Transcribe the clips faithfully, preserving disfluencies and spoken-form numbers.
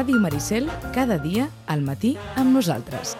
Ràdio Maricel, cada dia, al matí, amb nosaltres.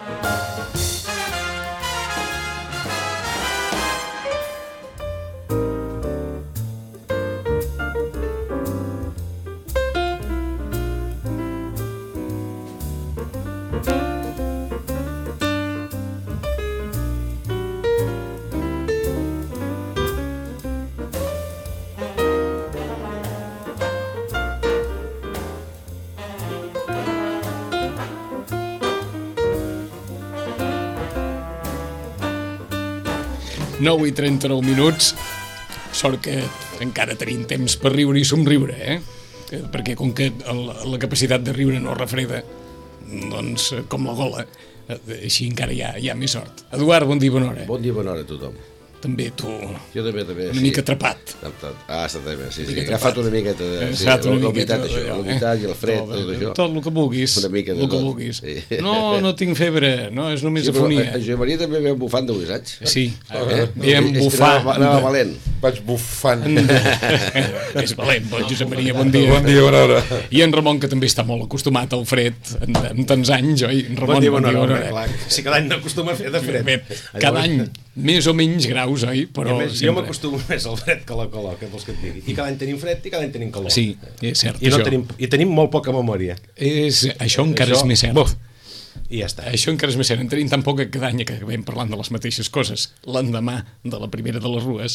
nou i trenta-nou minuts, sort que encara tenim temps per riure i somriure, eh? Perquè com que la capacitat de riure no refreda, doncs com la gola, així encara hi ha, hi ha més sort. Eduard, bon dia i bona hora. Bon dia i bona hora a tothom. També tu, jo també, també, una sí. mica atrapat. Ah, està també, sí, sí. He agafat una miqueta de... Sí, l'humitat, això, l'humitat i el fred, tot, tot això. Tot el que vulguis. Una mica de el que tot. vulguis. Sí. No, no tinc febre, no, és només sí, afonia. Jo i Maria també vam bufant d'avui, saps? Sí, eh? vam bufar. Anava valent. Vaig bufant. És valent, bon Josep Maria, bon dia. Bon dia, bona hora. I en Ramon, que també està molt acostumat al fred, amb tants anys, oi? Ramon, bon dia, bona hora. Si cada any n'acostuma a fer de fred. Cada any, més o menys graus, oi? Però jo m'acostumo més al fred que a la calor, que vols que et digui. I cada any tenim fred i cada any tenim calor. Sí, és cert, I, no tenim, i tenim molt poca memòria. És, això encara això, és més cert. Buf, I ja està. Això encara és més cert. En tenim tan poca que cada any que acabem parlant de les mateixes coses. L'endemà de la primera de les rues.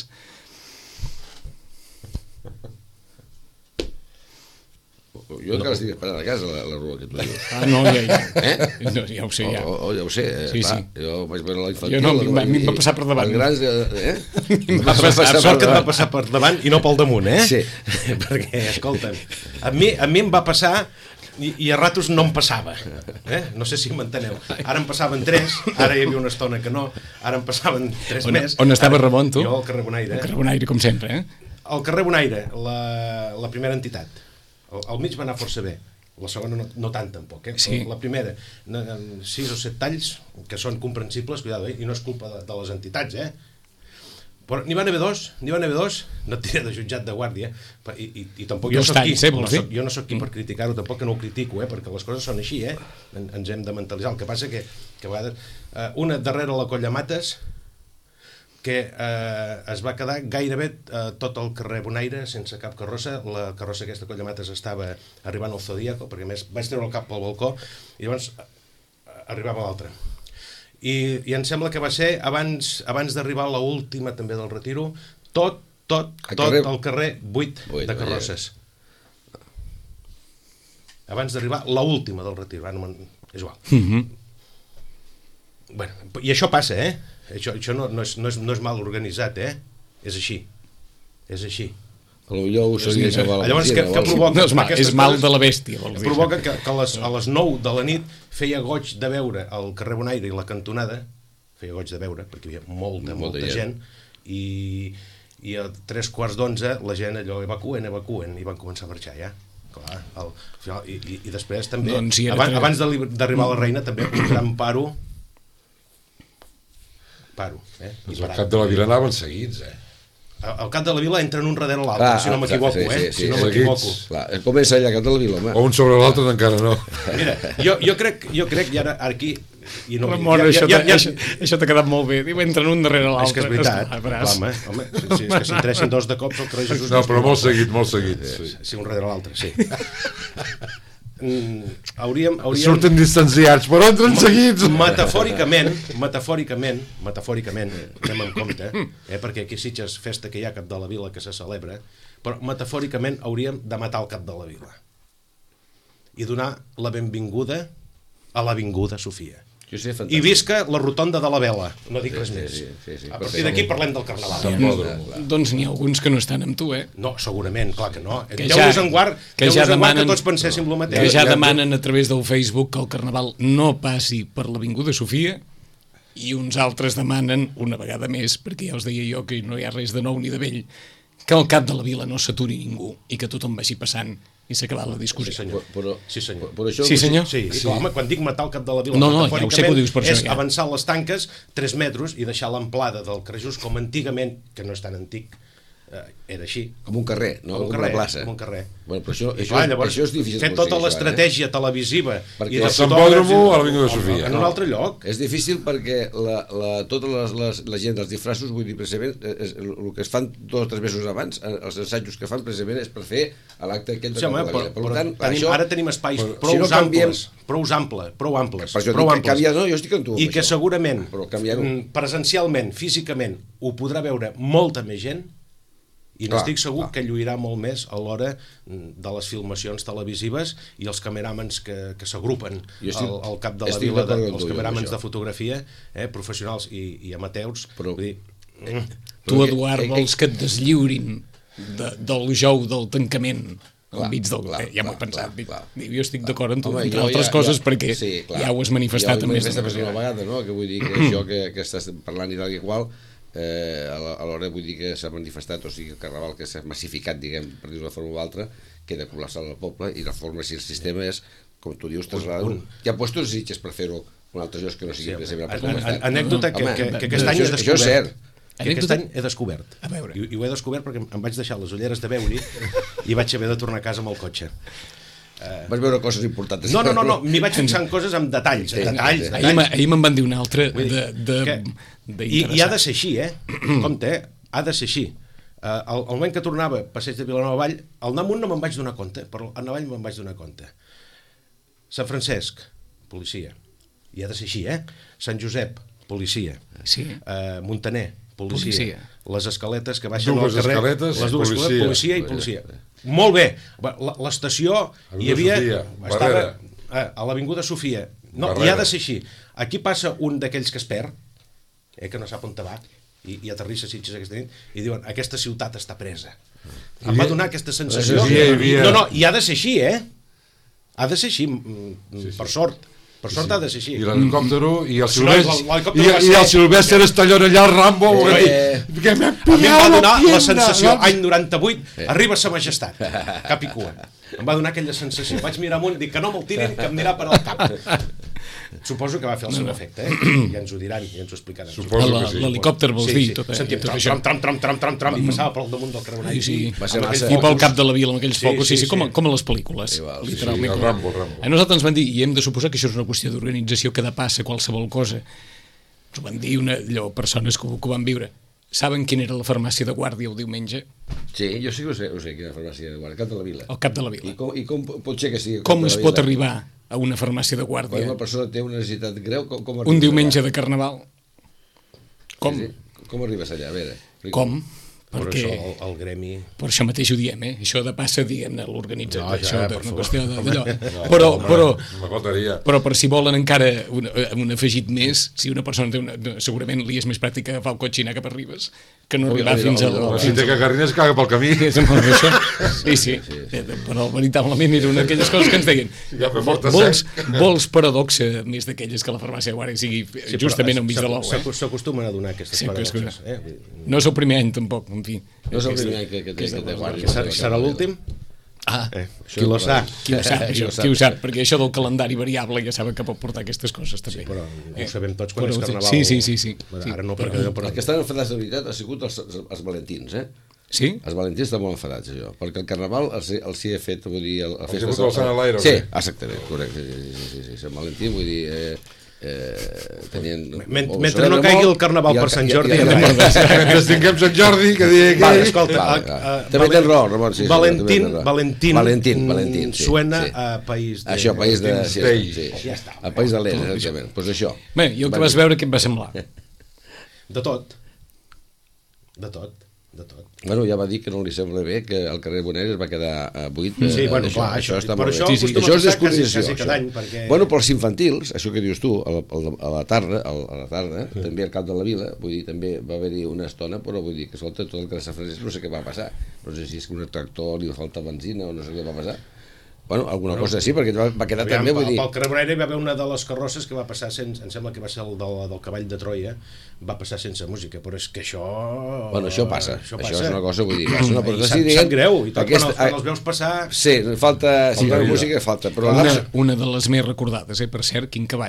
Jo encara no. estic esperant a casa la, la rua que tu dius. Ah, no, ja, ja. Eh? No, ja ho sé, ja. Oh, oh, ja ho sé, eh? Sí, clar, sí. Jo vaig veure la infantil... Jo no, a mi em va passar per davant. Els grans, eh? Em va passar, passar sort que et va passar per davant i no pel damunt, eh? Sí. Perquè, escolta'm, a mi, a mi em va passar i, i a ratos no em passava. Eh? No sé si m'enteneu. Ara em passaven tres, ara hi havia una estona que no, ara em passaven tres on, més. On estava ara, Ramon, tu? Jo al carrer Bonaire. Al carrer Bonaire, com sempre, eh? Al carrer Bonaire, la, la primera entitat. El, el mig va anar força bé. La segona no, no tant tampoc, eh? Sí. La primera, sis o set talls que són comprensibles, cuidado, eh? I no és culpa de, de les entitats, eh? Però n'hi van haver dos, n'hi van haver dos, no et diré de jutjat de guàrdia, i, i, i tampoc jo soc qui, eh, no soc, jo no soc qui per criticar-ho, tampoc que no ho critico, eh? Perquè les coses són així, eh? En, ens hem de mentalitzar. El que passa que, que a vegades, eh, una darrere la Colla Mates, que eh, es va quedar gairebé eh, tot el carrer Bonaire sense cap carrossa. La carrossa aquesta Colla Mates estava arribant al Zodíaco, perquè més vaig treure el cap pel balcó i llavors eh, arribava l'altra. I, I em sembla que va ser abans, abans d'arribar a l'última també del Retiro, tot, tot, tot carrer... el carrer buit, buit de carrosses. Ja. Abans d'arribar l'última del Retiro, no és igual. Mm-hmm. Bueno, i això passa, eh? Això, això no, no, és, no, és, no és mal organitzat, eh? És així. És així. Potser ho segueix amb la Llavors, que, que provoca... No, és mal, és mal de la bèstia. Provoca que, que a les, a les nou de la nit feia goig de veure el carrer Bonaire i la cantonada, feia goig de veure, perquè hi havia molta, molta, molta gent, i, i a tres quarts d'onze la gent allò evacuen, evacuen, i van començar a marxar ja. Clar, al final, i, i, i després també, doncs si abans, abans d'arribar a la Reina, també un gran paro, paro, eh? Doncs al cap de la vila anaven seguits, eh? Al cap de la vila entren un darrere l'altre, si no m'equivoco, sí, sí, eh? Sí, si no sí, m'equivoco. Clar, comença allà al cap de la vila, home. O un sobre l'altre encara no. Mira, jo, jo crec, jo crec, i ara aquí... I no, Ramon, ja, això, ja, ja, això, això t'ha quedat molt bé. Diu, entren un darrere l'altre. És que és veritat, home, home, si, si és que s'interessin dos de cops al carrer Jesús... No, però molt seguit, molt seguit. Sí, sí un darrere l'altre, sí. Mm, hauríem, hauríem... Surten distanciats, però entren seguits. Metafòricament, metafòricament, metafòricament, anem en compte, eh, perquè aquí Sitges festa que hi ha cap de la vila que se celebra, però metafòricament hauríem de matar el cap de la vila i donar la benvinguda a l'avinguda Sofia. I visca la rotonda de la Vela, no dic res més. Sí, sí, sí, a partir d'aquí parlem del Carnaval. Ja. Doncs n'hi ha alguns que no estan amb tu, eh? No, segurament, clar que no. Que ja, en guard, que, ja demanen, que tots penséssim el mateix. Que ja demanen a través del Facebook que el Carnaval no passi per l'Avinguda Sofia i uns altres demanen, una vegada més, perquè ja us deia jo que no hi ha res de nou ni de vell, que al cap de la vila no s'aturi ningú i que tothom vagi passant i s'ha acabat la discussió. Sí, senyor. Però, sí, senyor. Però això, sí, senyor. Sí, sí. Clar, home, quan dic matar el cap de la vila, no, no, ja ho sé que ho dius per és això, ja. Avançar les tanques tres metres i deixar l'amplada del Crejús com antigament, que no és tan antic, era així. Com un carrer, no? Com, com un com carrer, una plaça. Com un carrer. Bueno, però això, I això, clar, llavors, això és difícil. fer tota l'estratègia televisiva perquè i de el Sambòdromo a l'Avinguda de Sofia. en un altre lloc. És difícil perquè la, la, tota les, les, la gent dels disfraços, vull dir, precisament, és, el que es fan dos o tres mesos abans, els assajos que fan precisament és per fer l'acte aquell de Sí, home, Cap de la però, Vila. Per però tant, tenim, això, ara tenim espais però, prou si no amples, canviem, prou amples, prou amples, per això prou dic que canviar, no, jo estic amb tu. i amb que això. segurament Però canviar-ho. mm, presencialment, físicament, ho podrà veure molta més gent i Clar, n'estic segur clar. que lluirà molt més a l'hora de les filmacions televisives i els cameràmens que, que s'agrupen Jo estic- al, al cap de la estic vila, de, d'acord amb els tu, jo, cameràmens amb això. de fotografia, eh, professionals i, i amateurs, Però- vull dir, mm, Tu, Però- Eduard, eh, eh, vols que et deslliurin de, del jou del tancament Clar, al mig del... clar, eh, ja m'ho he clar, pensat. clar, Dic, clar. dic, jo estic d'acord amb tu, Home, entre jo altres ja- coses, ja- perquè sí, clar. ja ho has manifestat ja ho més manifestat d'una més d'una vegada. vegada, no? Que vull dir que això que, que estàs parlant i tal i qual, eh, alhora vull dir que s'ha manifestat, o sigui, el carnaval que s'ha massificat, diguem, per dir-ho d'una forma o altra, queda col·lapsat al poble i la forma, si el sistema és, com tu dius, trasladar un... Hi ha puestos sitges per fer-ho un altre lloc que no sigui Sí, precisament an- per com an- estan. anècdota que, Home, que, que aquest any he això, descobert. això és cert. Que aquest Anècdota? any he descobert. A veure. I, I ho he descobert perquè em vaig deixar les ulleres de veure i vaig haver de tornar a casa amb el cotxe. Vas veure coses importants. No, no, no, no m'hi vaig fixar en coses amb detalls, Sí, en detalls, sí. Ahir, me- detalls. ahir me'n van dir una altra Vull dir de, de, que- I, I ha de ser així, eh? Compte, eh? Ha de ser així. Uh, el, el moment que tornava a Passeig de Vilanova Vall, al anar amunt no me'n vaig donar compte, però al anar avall me'n vaig donar compte. Sant Francesc, policia. I ha de ser així, eh? Sant Josep, policia. Sí. Uh, Montaner, policia. Policia. Les escaletes que baixen Dues al carrer, escaletes, les dues policia. escaletes, policia i policia. Molt bé. La- L'estació hi Avinguda havia... Sofia, estava Barrera. eh, a l'Avinguda Sofia. No, Barrera. i ha de ser així. Aquí passa un d'aquells que es perd, eh, que no sap on va, i, i aterrissa a Sitges aquesta nit, i diuen, aquesta ciutat està presa. Em va donar aquesta sensació. Sí, hi havia- No, no, i ha de ser així, eh? Ha de ser així, mm, mm, per sort. Per sort ha de ser així. I l'helicòptero i el Si no, Silvestre l'helicòptero i, va i ser- el Silvestre Estallón allà al Rambo Eh, eh, que m'he A mi em va pillado donar la pierna, sensació, saps? any noranta-vuit, arriba sa majestat, cap i cua. Em va donar aquella sensació. Vaig mirar amunt i dic que no me'l tirin, que em anirà per al cap. Suposo que va fer el seu efecte, eh? Ja ens ho diran, ja ens ho explicaran. Suposo La- que sí. l'helicòpter vols dir, tot, eh, Sentim tot tram, això. tram, tram, tram, tram, tram, tram, i passava pel damunt del carbonall. Sí, sí. Va ser Amb aquells massa- I pel focus. cap de la vila amb aquells Sí, focus, sí, sí, sí, com, a, sí. com a les pel·lícules, Igual, sí, literalment. sí, el Rambo, el Rambo. A nosaltres ens van dir, i hem de suposar que això és una qüestió d'organització, que de passa qualsevol cosa. Ens ho van dir una, allò, persones que, ho- que ho van viure. Saben quina era la farmàcia de guàrdia el diumenge? Sí, jo sí que ho sé, ho sé, quina farmàcia de guàrdia, Cap de la Vila. Al cap de la I vila. com, i com pot ser que sigui... al Cap Com de es la pot Vila? arribar a una farmàcia de Quan guàrdia una persona té una necessitat greu, com, com un arribes diumenge allà? de carnaval? Com? Sí, sí. Com arribes allà? A veure, explica'm. Com? Per Perquè... això el, el gremi... Per això mateix ho diem, eh? Això de passa, diguem-ne, l'organització. No, ja, això per de, una favor. qüestió de- d'allò. Però, però, Me faltaria. però per si volen encara un, un afegit més, si una persona té una... Segurament li és més pràctic agafar el cotxe i anar cap a Ribes que no arribar Ui, ui, fins ui, al... ui, ui. Si té cagarrines, caga pel camí. És molt bé, això. Sí, sí, però veritablement era una d'aquelles coses que ens deien Ja me falta vols, sec. vols paradoxa més d'aquelles que la farmàcia de guàrdia sigui Sí, justament però al mig de l'ou, eh? s'acu- S'acostumen a donar aquestes Sí, però és que- paradoxes. Eh? No és el primer any, tampoc, en fi. No és el primer any que, que, té, que té guàrdia. Que serà, serà l'últim? Ah, Eh, qui lo sap. qui ho sap, això, qui ho sap, perquè això del calendari variable ja saben que pot portar aquestes coses, també. Però ho sabem tots quan Però- és carnaval. sí, sí, sí, sí. Bueno, Sí, ara no, però- perquè... Però, Els que estan enfadats de veritat ha sigut els, els, els valentins, eh? Sí? Els valentins estan molt enfadats, això, perquè el carnaval els, he- els hi he fet, vull dir... El, el Els he fotut el Sant a l'aire, o Sí, què? exactament, correcte, sí, sí, sí, sí, Sant Valentí, vull dir... Eh, eh, tenien... Men- ho mentre celebren no caigui molt, el carnaval i per Sant Jordi, i- i- ja i- Mentre tinguem Sant Jordi, que digui aquell... Vale, escolta, vale, a- vale. a- També Valen- tens raó, Ramon, sí, sí, Valentín, també tens raó. Valentín, Valentín, mm, Valentín, sí, suena sí. a país de... Això, país de... Sí, Day. sí, sí. Ja està. El país de l'Era, exactament. Doncs això. Bé, i el que vas veure, què et va semblar? De tot. De tot. De tot. Bueno, ja va dir que no li sembla bé que el carrer Bonet es va quedar uh, buit. Sí, eh, bueno, això, clar, això- està per molt això bé. acostuma Això a és passar quasi- descoordinació. quasi cada això. any, perquè- Bueno, pels infantils, això que dius tu, a la, a la tarda, a la tarda sí. també al cap de la vila, vull dir, també va haver-hi una estona, però vull dir que escolta, tot el que s'ha fet, no sé què va passar. No sé si és que un tractor li falta benzina o no sé què va passar. Bueno, alguna bueno, cosa sí, perquè va, va quedar Aviam, també, vull pel, dir... pel carrer Bonaire hi va haver una de les carrosses que va passar sense, em sembla que va ser el del, del cavall de Troia, va passar sense música, però és que això... Bueno, això passa, això, això això és una cosa, vull dir, passa una I però sap, sí, sap greu, i tot aquesta, quan, els, quan els veus passar... Sí, falta, si Falta la vida. música falta, però Una, l'altre- una de les més recordades, eh, per cert, quin cavall.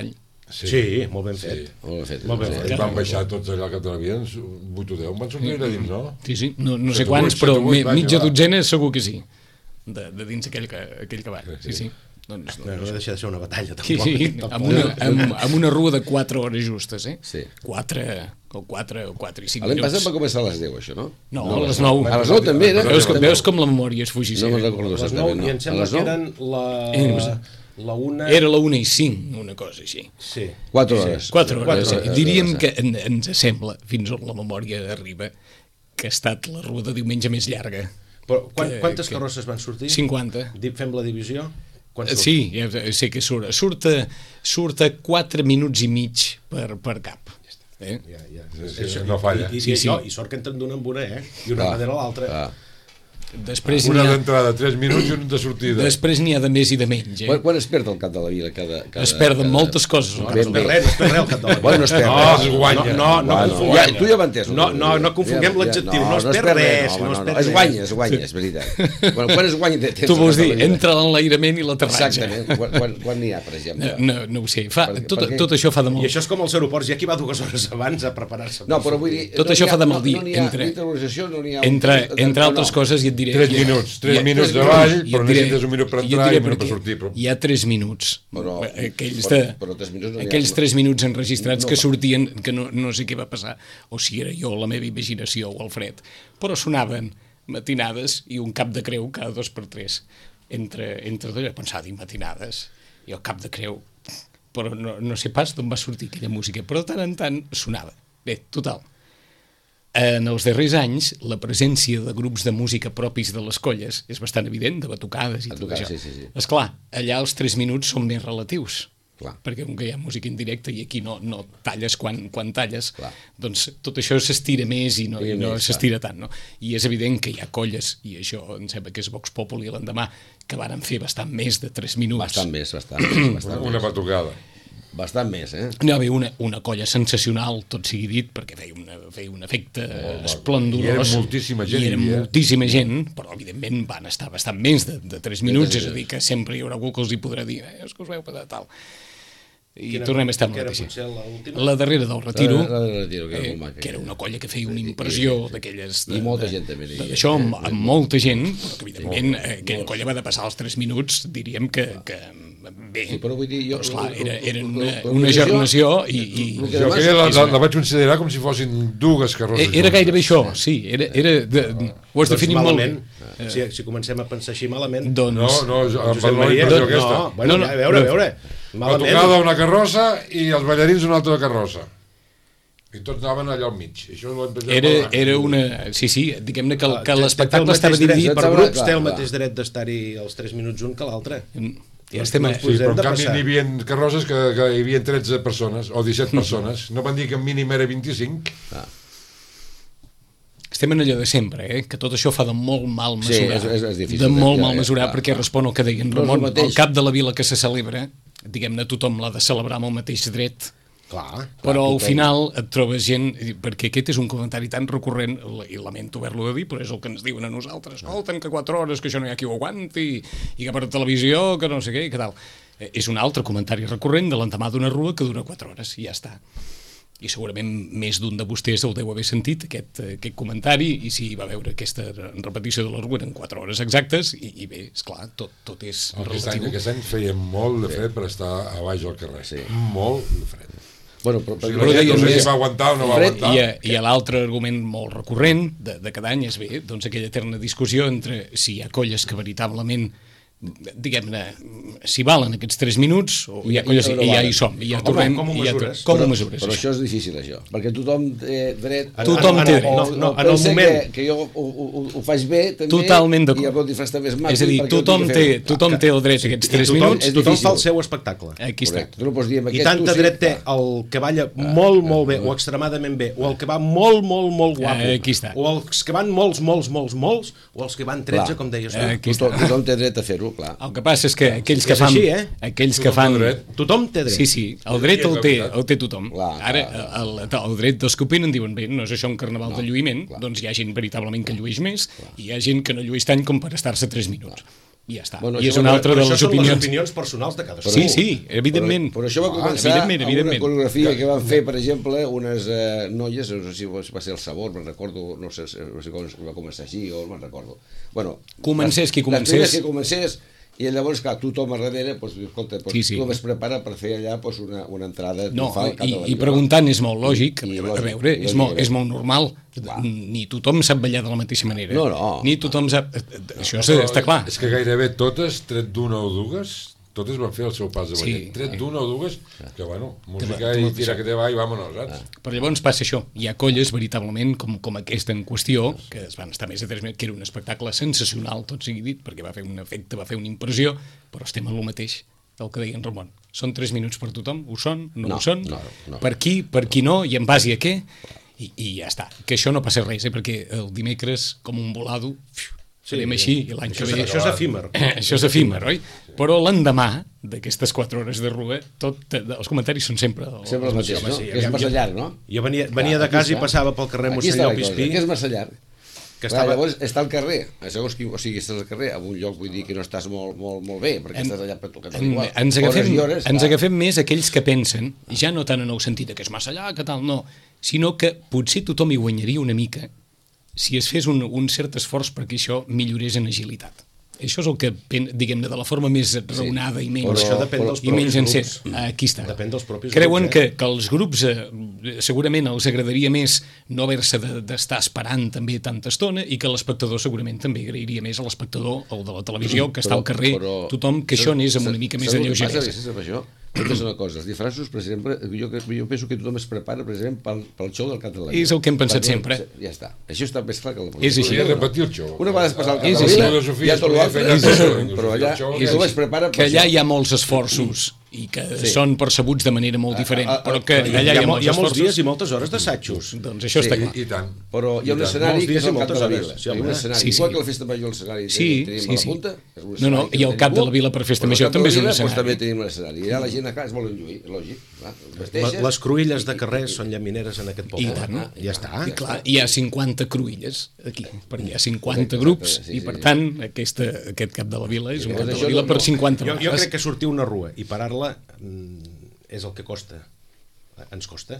Sí, sí, molt ben fet. Sí. Molt ben fet. Molt ben Sí. fet. Van baixar tots allà que t'havien, vuit o deu, van sortir allà dins, no? Sí, sí, no, no sé set o quants, vuit, però set o vuit, mi- vaja, mitja va. dotzena segur que sí, de, de dins aquell, que, aquell cavall. Sí, sí. Doncs, No, no deixa de ser una batalla, Sí, tampoc. sí, tampoc. amb una, amb, amb una rua de quatre hores justes, eh? Sí. quatre, o quatre, o quatre i cinc L'any passat minuts. va començar a les deu, això, no? No, a les nou. A les nou també era? Veus, com- També. veus com la memòria es fugi. No me'n recordo Les nou, exactament, no. i em A sembla les que nou? eren la, Eh, la una... Era la una i cinc, una cosa així. Sí. Quatre hores. Quatre hores. Quatre Sí. Diríem que en, ens sembla, fins on la memòria arriba, que ha estat la rua de diumenge més llarga. Però quan, Que- quantes que- carrosses van sortir? cinquanta. Di- Fem la divisió? Quan surt? Sí, ja sé que surt. Surt a, surt a quatre minuts i mig per, per cap. Eh? Ja, ja. Sí, sí, no falla. I, i, Sí, i, sí. no, i sort que entren d'una en una, eh? I una Clar, darrere l'altra. clar. Després Una n'hi ha, d'entrada, tres minuts i un de sortida. després n'hi ha de més i de menys. Eh? Quan, quan es perd el cap de la vila? Cada, cada, Es perden cada... moltes coses. No, al no cap es de perd la- res, no es perd res al cap de la Bueno, no es perd no, res. es guanya. No, no, no Bueno, confonguem. ja, tu ja m'entens. No, no, no confonguem l'adjectiu, no, es perd res, no, es perd es guanya, es guanya, és veritat. Quan, quan es guanya... tens Tu el vols cap de dir, la vila. entre l'enlairament i l'aterratge. Exactament. Quan, quan, quan n'hi ha, per exemple? No, no, no ho sé. Fa, Per- tot, per què? tot això fa de I molt. això és com els aeroports, hi ha qui va dues hores abans a preparar-se. No, però vull dir... Tot no això n'hi ha- fa de mal dir. No, no n'hi ha Entre- interpretació, no n'hi ha... Entre, un- entre no, altres no. coses, i et diré... Tres hi ha- minuts, tres hi ha- minuts i davall, et però diré- necessites un minut per i et entrar diré i un minut per perquè sortir. Però... Hi ha tres minuts. Però- aquells, però- de, però tres minuts no n'hi ha. aquells tres minuts enregistrats No que va. sortien, que no, no sé què va passar, o si era jo, la meva imaginació o el fred, però sonaven matinades i un cap de creu cada dos per tres. Entre, entre dos, pensava dir matinades, i el cap de creu, però no, no sé pas d'on va sortir aquella música, però de tant en tant sonava. Bé, total. En els darrers anys, la presència de grups de música propis de les colles és bastant evident, de batucades i tot Batucades, això. sí, sí, sí. Esclar, allà els tres minuts són més relatius, Clar. perquè com que hi ha música en directe i aquí no, no talles quan, quan talles, Clar. doncs tot això s'estira més i no, I i no més, s'estira tant. No? I és evident que hi ha colles, i això em sembla que és Vox Populi l'endemà, que varen fer bastant més de tres minuts. Bastant més, bastant més. Bastant, Una més. batucada. bastant més, eh? N'hi va haver una, una colla sensacional, tot sigui dit, perquè feia, una, feia un efecte esplendorós. I era moltíssima gent, I era hi havia. moltíssima gent, però evidentment van estar bastant més de, de tres minuts, és a dir, que sempre hi haurà algú que els hi podrà dir eh, és que us veu per tal. I Quina- tornem a estar amb que la era mateixa. potser l'última? La darrera del Retiro, La- la del Retiro, que era eh, molt maca, que era aquella. una colla que feia una impressió d'aquelles... I molta gent també hi havia. D'això, amb, amb molta gent, però que evidentment eh, aquella colla va de passar els tres minuts, diríem que, que bé, Sí, però vull dir, jo... però esclar, era, era la- una, la- una la- gernació i, i el que Jo demà- aquella la, és la, una- la vaig considerar com si fossin dues carrosses. Eh, era gairebé això, sí, era, era de, ho has Doncs definit molt bé. malament. Si, si comencem a pensar així malament... Doncs, No, no, jo- em Josep va donar la Maria, impressió no, aquesta. no, bueno, No, no, ja, a veure, a no. veure. La tocada una carrossa i els ballarins una altra carrossa. I tots anaven allà al mig. Això és l'impressió era, que em va donar. era una... Sí, sí, diguem-ne que, el- que Té- té l'espectacle el estava mateix dret, dividit per Clar, grups, clar, té el clar. mateix dret d'estar-hi els tres minuts un que l'altre. Ja estem a... No es Sí, però hem en de canvi passar. n'hi havia carrosses que, que hi havia tretze persones o disset persones. No van dir que el mínim era vint-i-cinc. Estem en allò de sempre, eh? Que tot això fa de molt mal Sí, mesurar. és- és- és difícil de de- molt ja, mal ja, mesurar, clar, perquè clar. respon al que deia en No és el Ramon. mateix. El cap de la vila que se celebra, diguem-ne, tothom l'ha de celebrar amb el mateix dret, Clar. però al tothom. final et trobes gent, perquè aquest és un comentari tan recurrent, i lamento haver-lo de dir, però és el que ens diuen a nosaltres, escolten que quatre hores, que això no hi ha qui ho aguanti, i que per televisió, que no sé què, i que tal. Eh, És un altre comentari recurrent de l'endemà d'una rua que dura quatre hores, i ja està. I segurament més d'un de vostès el deu haver sentit, aquest, aquest comentari, i si va veure aquesta repetició de la rua en quatre hores exactes, i, i bé, esclar, tot, tot és Aquest any, relatiu. aquest any feia molt de fred per estar a baix al carrer. Sí. Molt de fred. Bueno, però, O sigui, però, la gent deies no sé més- si va aguantar o no va Fred aguantar. I, a- i a l'altre argument molt recurrent de, de cada any és bé, doncs aquella eterna discussió entre si hi ha colles que veritablement diguem-ne, si valen aquests tres minuts o hi ha I- colles i i, no i ja valen. hi som, i ja Com- tornem com ho i ja to- mesures? com ho però, mesures però això? això és difícil, això, perquè tothom té dret... Tothom o- té o- dret. o- No, no, o en el pensa moment. Que, que jo ho, ho, ho faig bé, també, Totalment d'acord. i el meu disfress també és maco. És a dir, perquè ho tothom tinc que té, fer. tothom té el dret a aquests I tres tothom, minuts, és tothom difícil. fa el seu espectacle. aquí està. Correcte. Tu no pots dir amb I aquest... tanta tu sí, dret té va. el que balla molt, molt bé, o extremadament bé, o el que va molt, molt, molt guapo, Eh, aquí està. o els que van molts, molts, molts, molts, o els que van tretze, Clar. com deies tu. Eh, aquí Tothom, està. tothom té dret a fer-ho, clar. El que passa és que aquells que És fan... així, eh? Aquells que Tothom fan... té dret. Tothom té dret. Sí, sí, el dret el té, el té tothom. Clar, Ara, clar. el, el dret dels que opinen diuen, bé, no és això un carnaval de lluïment, clar. doncs hi ha gent veritablement que llueix més i hi ha gent que no llueix tant com per estar-se tres minuts. i ja està. Bueno, I és això- una altra de Però les això són les opinions. opinions personals de cadascú. Sí, sí, evidentment. Però, però això va Ah, començar evidentment, amb evidentment. una coreografia que van fer, per exemple, unes eh, noies, no sé si va ser el Sabor, me'n recordo, no sé, no sé com va començar així, o me'n recordo. Bueno, Comencés qui les- comencés. Les primeres que comencés, i llavors, clar, tothom a darrere, doncs, escolta, doncs, Sí, sí. tothom es prepara per fer allà doncs, una, una entrada No, triomfal al cap i, de la i vila. preguntant és molt lògic, I- i a lògic, veure, i és lògic, molt, eh? és molt normal, Clar. ni tothom sap ballar de la mateixa manera, No, no. ni tothom sap, això Però està clar. És que gairebé totes, tret d'una o dues, totes van fer el seu pas de Sí. ballet. Tret d'una o dues, que bueno, música va, i tira que te va i vámonos, saps? Però llavors passa això, hi ha colles veritablement com, com aquesta en qüestió, que es van estar més de tres mesos, que era un espectacle sensacional, tot sigui dit, perquè va fer un efecte, va fer una impressió, però estem en el mateix del que deia en Ramon. Són tres minuts per tothom, ho són, no, No, ho són, no, no. per qui, per qui no, i en base a què, i, i ja està. Que això no passa res, eh? Perquè el dimecres, com un volado, fiu, Sí, farem així, i l'any que Això, ve... és- això és efímer. Això és efímer, oi? Però l'endemà d'aquestes quatre hores de rua, tot, els comentaris són sempre... Sempre el mateix, no? sí, Que és aviam, massa jo- llarg, no? Jo venia, venia Clar, de casa aquí i està. passava pel carrer Aquí està Monsenyor la cosa, Pispí, que és massa llarg. que Clar, estava... llavors està al carrer, segons qui, o sigui, estàs al carrer, en un lloc, vull dir que no estàs molt, molt, molt bé, perquè En- estàs allà per tocar tot En, igual. ens agafem, Hores i hores, ens clar. agafem més aquells que pensen, ja no tant en el sentit de que és massa allà, que tal, no, sinó que potser tothom hi guanyaria una mica si es fes un, un cert esforç perquè això millorés en agilitat. Això és el que, pen- diguem-ne, de la forma més raonada i menys, Però això depèn dels i menys propis encès. grups. Aquí està. Depèn dels propis Creuen grups, que, eh? que els grups eh, segurament els agradaria més no haver-se de- d'estar esperant també tanta estona i que l'espectador segurament també agrairia més a l'espectador, el de la televisió, que està al carrer, tothom, que això anés amb una mica més de Saps el que passa, lleugeresa. Vicent, amb això? Tot és una cosa, els disfraços, per exemple, jo, jo penso que tothom es prepara, per exemple, pel, pel show del Cap de la Vila. És el que hem pensat Perquè- sempre. Ja està. Això està més clar que la És així. Podria repetir el show. Una vegada es passa al Cap És de la així. Vila, Filosofia, ja tot es l'altre, podria fer allà, però allà el show i tothom es prepara Que per allà això. hi ha molts esforços i que Sí. són percebuts de manera molt diferent, A- a- a- però que hi allà hi ha mo- molts hi ha molts dies esforços. i moltes hores d'assajos. Doncs això està I, clar. I tant. Però hi ha un I tant. escenari Molts que dies és i el Cap moltes de la hores. Vila. Sí, Hi ha un home. escenari, Sí, sí. igual que la Festa Major, l'escenari Sí, tenim sí, a la sí. punta. és un No, escenari no, que i el tenim Cap de la molt. Vila per Festa Però al Major Cap de també la és un Vila, escenari. Doncs també tenim l'escenari. I allà la gent a casa es volen lluir, lògic. clar, es vesteixen. Les, les cruïlles de carrer són llamineres en aquest I poble. tant. Ja està. I clar, hi ha cinquanta cruïlles aquí, perquè hi ha cinquanta Correcte, grups exacte, sí, i sí, per sí. tant aquesta, aquest Cap de la Vila és un llavors Cap de això la Vila no- per no. cinquanta Jo, jo vegades. crec que sortir una rua i parar-la mm, és el que costa. Ens costa.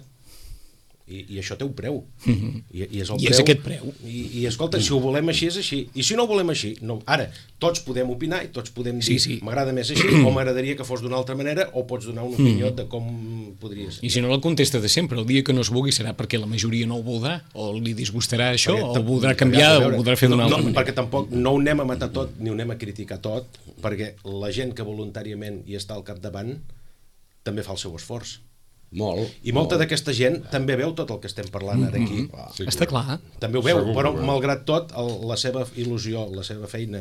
I, i això té un preu. I, i és, el I és aquest preu. I, I escolta, si ho volem així és així. I si no ho volem així, no. Ara, tots podem opinar i tots podem dir Sí, sí. m'agrada més així o m'agradaria que fos d'una altra manera o pots donar una opinió de com podria ser. I si no la contesta de sempre, el dia que no es vulgui serà perquè la majoria no ho voldrà, o li disgustarà això, Perquè o tam- el voldrà a canviar, o veure, ho voldrà fer d'una no, altra no, manera. Perquè tampoc no ho anem a matar tot ni ho anem a criticar tot, perquè la gent que voluntàriament hi està al capdavant també fa el seu esforç. Molt. I molta molt. d'aquesta gent també veu tot el que estem parlant ara aquí. Sí, Està clar. També ho veu, Segur però que ho veu. malgrat tot el, la seva il·lusió, la seva feina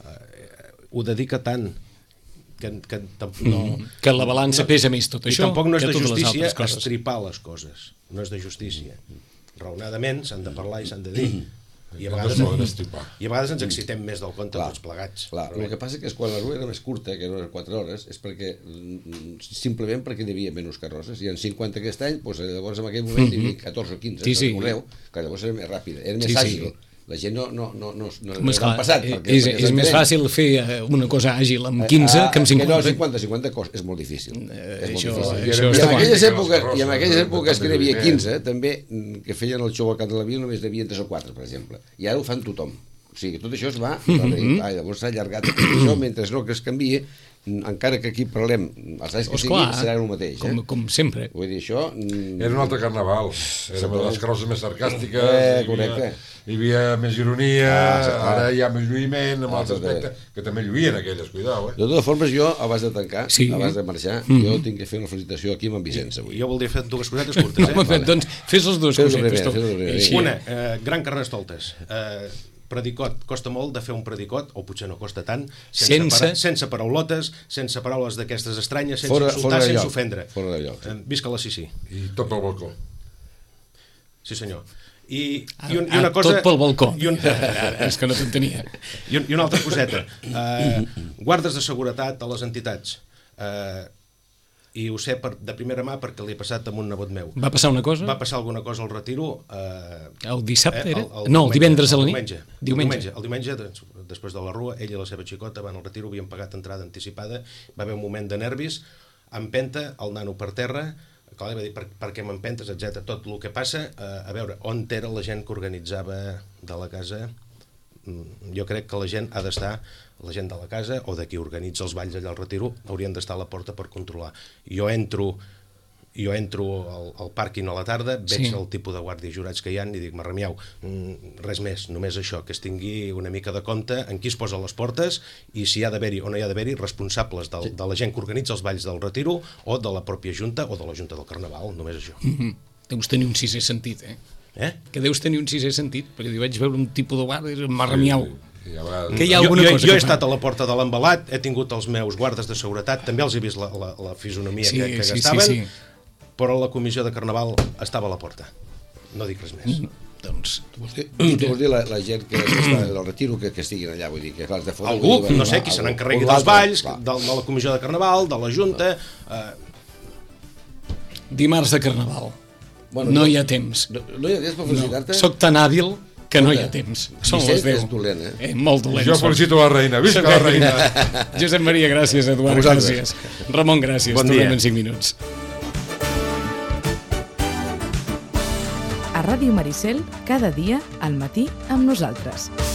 eh, ho dedica tant que, que tamp- no, Que la balança pesa més tot i això tampoc no és que de totes les justícia altres coses. estripar les coses, no és de justícia. Raonadament s'han de parlar i s'han de dir. I a, No vegades, es poden estripar. I a vegades ens excitem més del compte Clar, tots plegats. Clar, el que passa que és quan la rua era més curta, que no eren quatre hores, és perquè mm, simplement perquè hi havia menys carrosses. I en cinquanta aquest any, doncs, llavors en aquell moment hi havia catorze o quinze, Sí, sí. recordeu, que llavors era més ràpida, era més Sí, sí. àgil. La gent no, no, no, no, no, Home, no esclar, han passat. és, perquè- és, perquè és més s'entén. fàcil fer eh, una cosa àgil amb quinze Ah, que amb Que no, cinquanta. cinquanta, cinquanta cos, és molt difícil. Eh, és molt això- difícil. això I està en clar. aquelles Que les èpoques, carrosses, i en aquelles no, èpoques que n'hi havia no, quinze, també, mm, que feien el show al Cap de la Vila, només n'hi havia tres o quatre, per exemple. I ara ho fan tothom. O sigui, tot això es va, Mhm. ah, llavors s'ha allargat tot això, mentre no que es canvie, encara que aquí parlem, els anys que siguin, Esclar, serà el mateix. com, Eh? com sempre. Vull dir, això... mm, Era un altre carnaval. Era una de les carrosses més sarcàstiques. Eh, hi havia- correcte. Hi havia més ironia, Ah, sí, clar. ara hi ha més lluïment, amb Ah, altres també. aspectes, que també lluïen aquelles, cuidao, eh? De totes formes, jo, abans de tancar, Sí. abans de marxar, Mhm. jo tinc que fer una felicitació aquí amb en Vicenç avui. Jo voldria fer dues cosetes curtes, eh? Home, doncs fes les dues Fes-ho cosetes. primer, tu. fes-ho primer, Així. vinga. Una, eh, gran carnestoltes. Eh, predicot, costa molt de fer un predicot, o potser no costa tant, sense, Sense- para, sense paraulotes, sense paraules d'aquestes estranyes, sense Fora- insultar, fora de sense lloc, ofendre. fora de lloc. Eh, visca la Sissi. I tot pel balcó. Sí, senyor. I, Ah, i, un, i ah, una cosa... tot pel balcó. I, un, Ara, és que no t'entenia. i, un, I una altra coseta. Eh, guardes de seguretat a les entitats. Eh, i ho sé per, de primera mà perquè li he passat amb un nebot meu. Va passar una cosa? Va passar alguna cosa al retiro... Eh, el dissabte eh, era? El, el no, el divendres a la el nit? Diumenge. Diumenge. El diumenge, doncs, després de la rua, ell i la seva xicota van al retiro, havien pagat entrada anticipada, va haver un moment de nervis, empenta el nano per terra, clar, li va dir per, per què m'empentes, etcètera. Tot el que passa, eh, a veure, on era la gent que organitzava de la casa... Jo crec que la gent ha d'estar, la gent de la casa o de qui organitza els balls allà al retiro, haurien d'estar a la porta per controlar. Jo entro jo entro al, al pàrquing a la tarda, veig sí. el tipus de guàrdies jurats que hi ha i dic, Marramiau, res més, només això, que es tingui una mica de compte en qui es posa a les portes i si hi ha d'haver-hi o no hi ha d'haver-hi responsables del, sí. de la gent que organitza els balls del retiro o de la pròpia Junta o de la Junta del Carnaval, només això. Mm-hmm. Deus tenir un sisè sentit, eh? Eh? Que deus tenir un sisè sentit, perquè jo vaig veure un tipus de guàrdia, Marramiau. Sí, sí, ja que hi ha alguna jo, cosa jo, jo he fa. estat a la porta de l'embalat, he tingut els meus guardes de seguretat, també els he vist la, la, la fisonomia sí, que, que sí, gastaven, sí, sí. però la comissió de Carnaval estava a la porta. No dic res més. Mm, doncs... Tu vols dir, tu vols dir la, la gent que està al retiro que, que estiguin allà, vull dir, que clar, de fora... Algú, dir, no sé, qui se n'encarregui dels balls, de, de la comissió de Carnaval, de la Junta... Eh... Dimarts de Carnaval. Bueno, no, no hi ha temps. No, no hi ha temps per felicitar-te? No, soc tan hàbil que no hi ha temps. Són les deu. És dolent, eh? eh? Molt dolent. Jo felicito la reina. Visca la reina. Josep Maria, gràcies. Eduard, gràcies. Ramon, gràcies. Bon Tornem en cinc minuts. A Ràdio Maricel, cada dia, al matí, amb nosaltres.